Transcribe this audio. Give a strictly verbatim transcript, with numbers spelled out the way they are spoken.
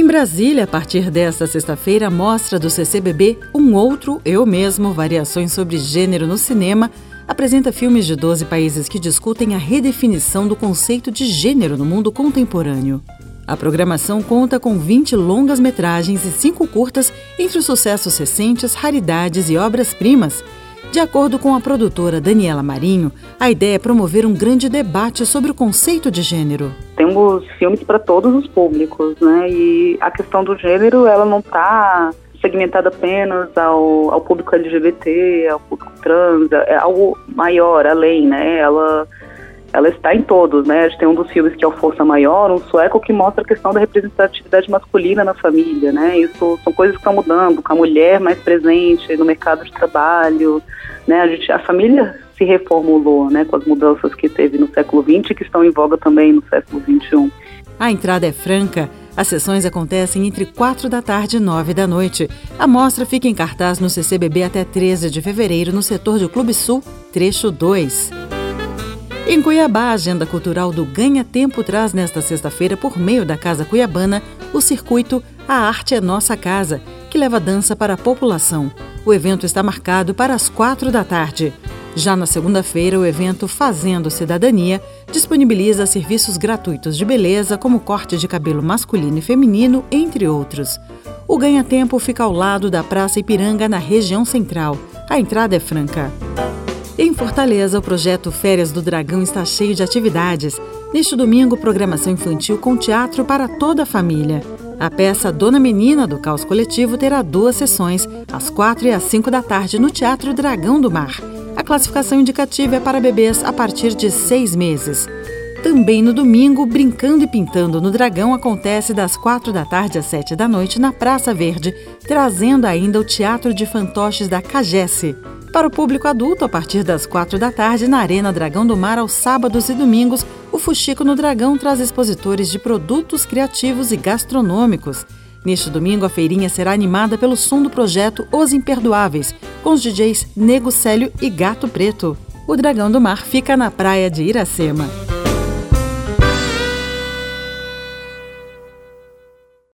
Brasília, a partir desta sexta-feira, a mostra do C C B B Um Outro, Eu Mesmo, Variações sobre Gênero no Cinema, apresenta filmes de doze países que discutem a redefinição do conceito de gênero no mundo contemporâneo. A programação conta com vinte longas-metragens e cinco curtas, entre os sucessos recentes, raridades e obras-primas. De acordo com a produtora Daniela Marinho, a ideia é promover um grande debate sobre o conceito de gênero. Temos filmes para todos os públicos, né? E a questão do gênero, ela não está segmentada apenas ao, ao público L G B T, ao público trans, é algo maior, além, né? Ela, ela está em todos, né? A gente tem um dos filmes que é o Força Maior, um sueco que mostra a questão da representatividade masculina na família, né? Isso são coisas que estão mudando, com a mulher mais presente no mercado de trabalho, né? A gente, a família se reformulou, né, com as mudanças que teve no século vinte e que estão em voga também no século vinte e um. A entrada é franca. As sessões acontecem entre quatro da tarde e nove da noite. A mostra fica em cartaz no C C B B até treze de fevereiro, no setor do Clube Sul, trecho dois. Em Cuiabá, a agenda cultural do Ganha Tempo traz nesta sexta-feira, por meio da Casa Cuiabana, o circuito A Arte é Nossa Casa, que leva dança para a população. O evento está marcado para as quatro da tarde. Já na segunda-feira, o evento Fazendo Cidadania disponibiliza serviços gratuitos de beleza, como corte de cabelo masculino e feminino, entre outros. O Ganha Tempo fica ao lado da Praça Ipiranga, na região central. A entrada é franca. Em Fortaleza, o projeto Férias do Dragão está cheio de atividades. Neste domingo, programação infantil com teatro para toda a família. A peça Dona Menina, do Caos Coletivo, terá duas sessões, às quatro e às cinco da tarde, no Teatro Dragão do Mar. A classificação indicativa é para bebês a partir de seis meses. Também no domingo, Brincando e Pintando no Dragão acontece das quatro da tarde às sete da noite na Praça Verde, trazendo ainda o Teatro de Fantoches da Cagesse. Para o público adulto, a partir das quatro da tarde, na Arena Dragão do Mar, aos sábados e domingos, o Fuxico no Dragão traz expositores de produtos criativos e gastronômicos. Neste domingo, a feirinha será animada pelo som do projeto Os Imperdoáveis, com os D Js Nego Célio e Gato Preto. O Dragão do Mar fica na praia de Iracema.